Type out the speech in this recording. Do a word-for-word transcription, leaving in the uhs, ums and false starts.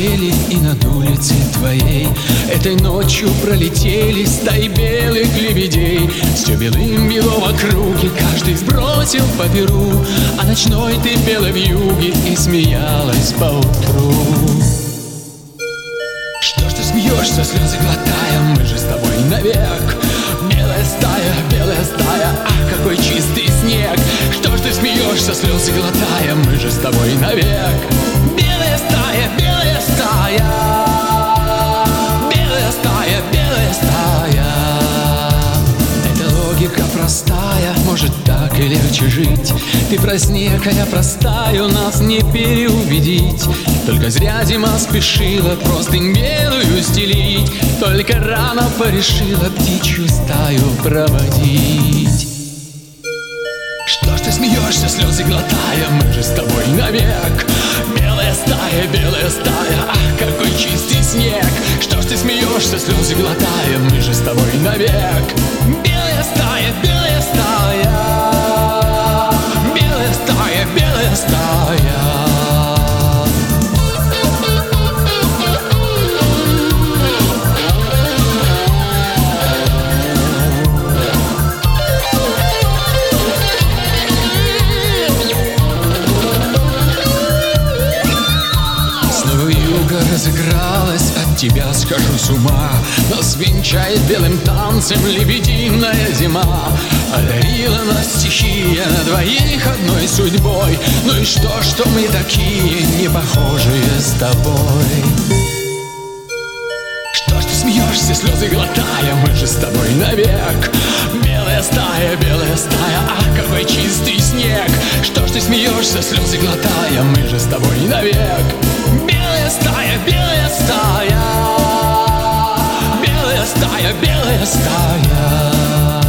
постели и над улицей твоей этой ночью пролетели стаи белых лебедей. Все белым бело вокруг, и каждый сбросил по перу, а ночной ты пела в юге и смеялась поутру. Что ж ты смеешься, слезы глотая, мы же с тобой навек. Белая стая, белая стая, ах, какой чистый снег. Что ж ты смеешься, слезы глотая, мы же с тобой навек. Белая стая, белая стая, белая стая, белая стая. Это логика простая, может так и легче жить. Ты про снег, а я простаю, нас не переубедить. Только зря зима спешила простынь белую стелить, только рано порешила птичью стаю проводить. Что ж ты смеешься, слезы глотая, мы же с тобой навек. Белая стая, белая стая, ах, какой чистый снег. Что ж ты смеешься, слезы глотая, мы же с тобой навек. Белая стая, белая стая, белая стая, белая стая. Разыгралась, от тебя схожу с ума. Нас венчает белым танцем лебединая зима. Одарила нас стихия на двоих одной судьбой. Ну и что, что мы такие не похожие с тобой? Что ж ты смеешься, слезы глотая, мы же с тобой навек. Белая стая, белая стая, ах, какой чистый снег. Что ж ты смеешься, слезы глотая, мы же с тобой навек. Белая стая, белая стая, белая стая, белая стая.